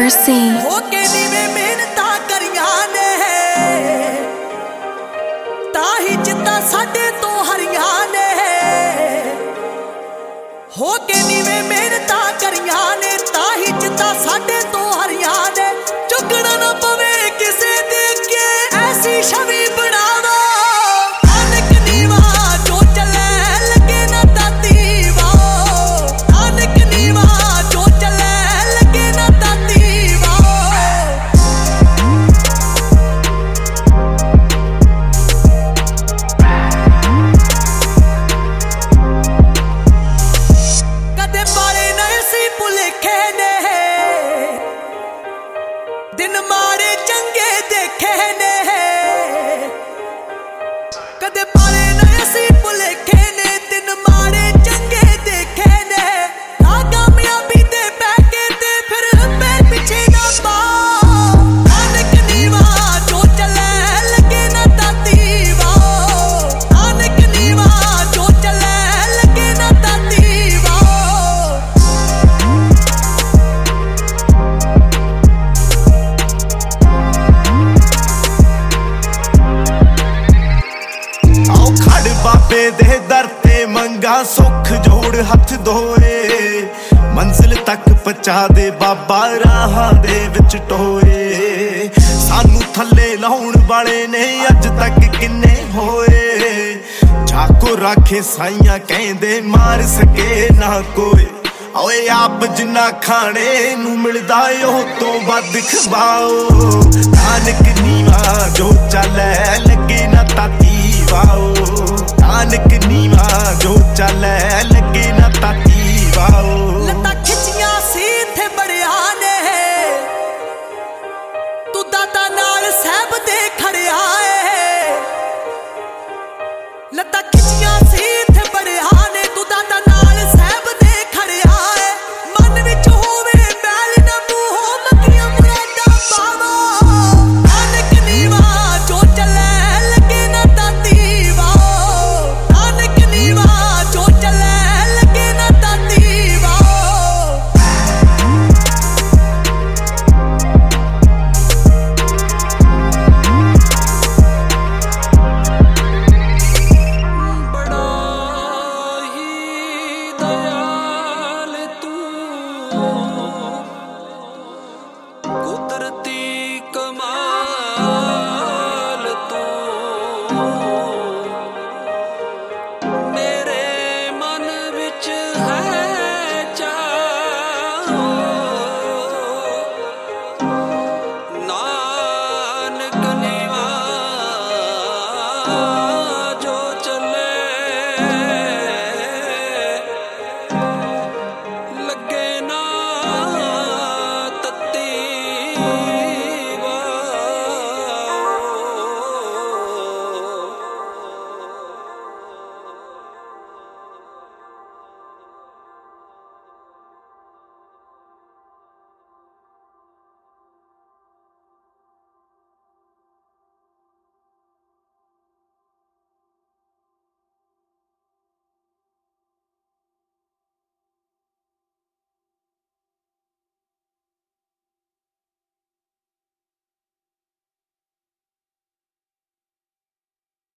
Mercy. हो के नीवे मेहनता करियां ने ताही जिद्दां साडे तो हरियां ने हो के नीवे मेहनता करियां ने ताही जिद्दां साडे तो हरियां ने चुकना ना पवे किसे दे के ऐसी छवि बनावा नानक नीवा जो चले लगे ना ताती वाओ नानक नीवा जो चले लगे ना ताती कदे पारे नसी भुलेखे ने दिन मारे चंगे देखे ने कदे पारे नसी भुलेखे ने दिन मारे चंगे देखे ने कामयाबी दे बैके ते फिर पैर पीछे ना पाओ नानक नीवा जो चले लगे ना ताती वाओ नानक नीवा जो चले लगे ना ताती बाबे दे दर ते मंगा सुख जोड़ हथ धोए मंजिल तक पहुंचा दे बाबा राहां दे विच टोए सानू थल्ले लाउण वाले ने अज तक किन्ने होए जाको राखे साइयां कहंदे मार सके ना कोई ओए आप जिन्ना खाने नू मिलदा ओ तो वध खवाओ नानक